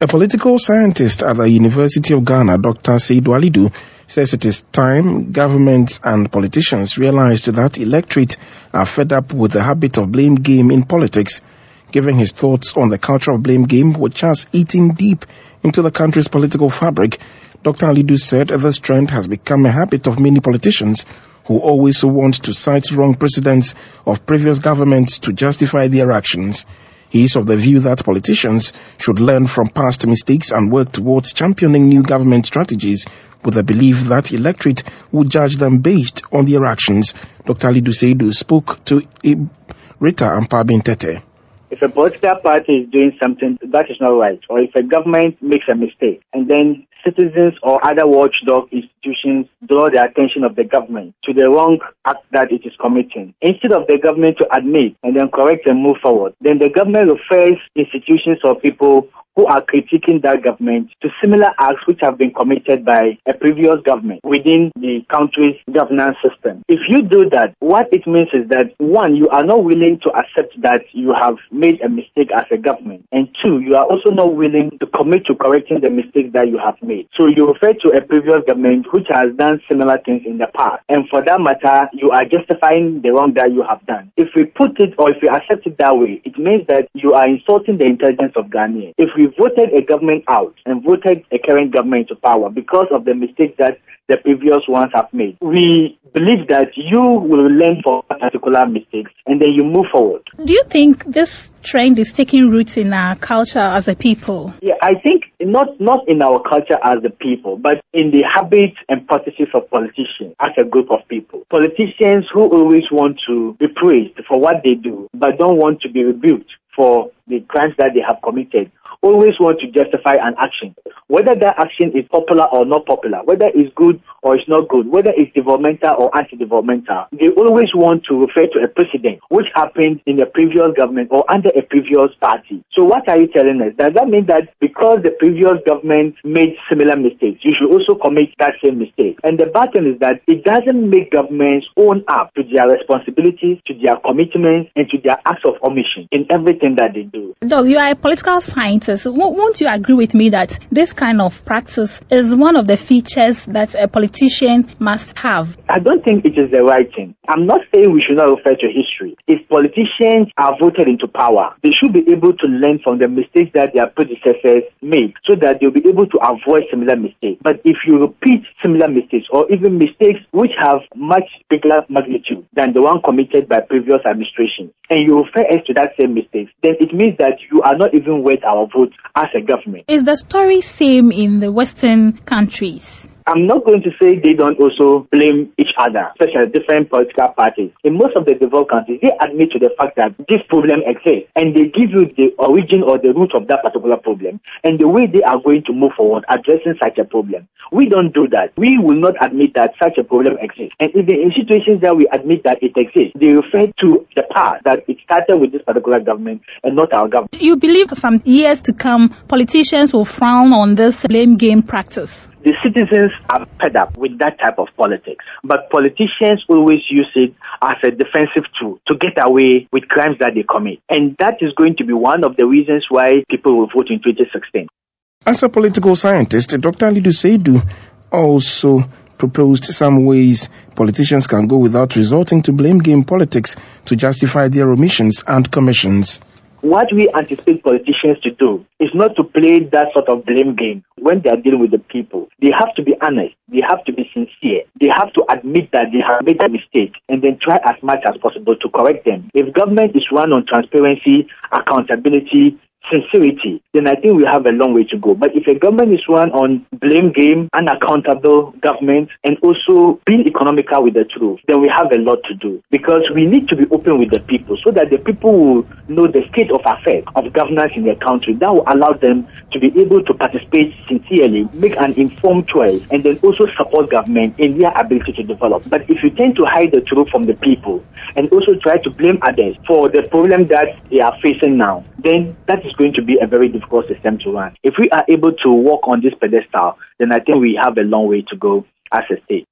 A political scientist at the University of Ghana, Dr. Seidu Alidu, says it is time governments and politicians realized that electorate are fed up with the habit of blame game in politics. Giving his thoughts on the culture of blame game, which has eaten deep into the country's political fabric, Dr. Alidu said this trend has become a habit of many politicians who always want to cite wrong precedents of previous governments to justify their actions. He is of the view that politicians should learn from past mistakes and work towards championing new government strategies with the belief that electorate would judge them based on their actions. Dr. Alidu Seidu spoke to Rita Ampabintete. If a political party is doing something that is not right, or if a government makes a mistake, and then citizens or other watchdog institutions draw the attention of the government to the wrong act that it is committing, instead of the government to admit and then correct and move forward, then the government refers institutions or people who are critiquing that government to similar acts which have been committed by a previous government within the country's governance system. If you do that, what it means is that, one, you are not willing to accept that you have made a mistake as a government, and two, you are also not willing to commit to correcting the mistakes that you have made. So you refer to a previous government which has done similar things in the past, and for that matter, you are justifying the wrong that you have done. If we put it, or if we accept it that way, it means that you are insulting the intelligence of Ghanaians. If we voted a government out and voted a current government to power because of the mistakes that the previous ones have made, we believe that you will learn from particular mistakes and then you move forward. Do you think this trend is taking roots in our culture as a people? Yeah, I think not in our culture as a people, but in the habits and practices of politicians as a group of people. Politicians who always want to be praised for what they do, but don't want to be rebuked for the crimes that they have committed, always want to justify an action. Whether that action is popular or not popular, whether it's good or it's not good, whether it's developmental or anti-developmental, they always want to refer to a precedent which happened in the previous government or under a previous party. So what are you telling us? Does that mean that because the previous government made similar mistakes, you should also commit that same mistake? And the bad thing is that it doesn't make governments own up to their responsibilities, to their commitments, and to their acts of omission in everything that they do. Doug, you are a political scientist. Won't you agree with me that this kind of practice is one of the features that a politician must have? I don't think it is the right thing. I'm not saying we should not refer to history. If politicians are voted into power, they should be able to learn from the mistakes that their predecessors made so that they'll be able to avoid similar mistakes. But if you repeat similar mistakes or even mistakes which have much bigger magnitude than the one committed by previous administrations, and you refer us to that same mistakes, then it means that you are not even worth our vote as a government. Is the story same in the Western countries? I'm not going to say they don't also blame each other, especially different political parties. In most of the developed countries, they admit to the fact that this problem exists and they give you the origin or the root of that particular problem and the way they are going to move forward addressing such a problem. We don't do that. We will not admit that such a problem exists. And even in situations that we admit that it exists, they refer to the past, that it started with this particular government and not our government. You believe for some years to come, politicians will frown on this blame game practice? The citizens are fed up with that type of politics, but politicians always use it as a defensive tool to get away with crimes that they commit. And that is going to be one of the reasons why people will vote in 2016. As a political scientist, Dr. Alidu Seidu also proposed some ways politicians can go without resorting to blame game politics to justify their omissions and commissions. What we anticipate politicians to do is not to play that sort of blame game when they are dealing with the people. They have to be honest. They have to be sincere. They have to admit that they have made a mistake and then try as much as possible to correct them. If government is run on transparency, accountability, sincerity, then I think we have a long way to go. But if a government is run on blame game, unaccountable government, and also being economical with the truth, then we have a lot to do. Because we need to be open with the people so that the people will know the state of affairs of governance in their country. That will allow them to be able to participate sincerely, make an informed choice, and then also support government in their ability to develop. But if you tend to hide the truth from the people and also try to blame others for the problem that they are facing now, then that is going to be a very difficult system to run. If we are able to walk on this pedestal, then I think we have a long way to go as a state.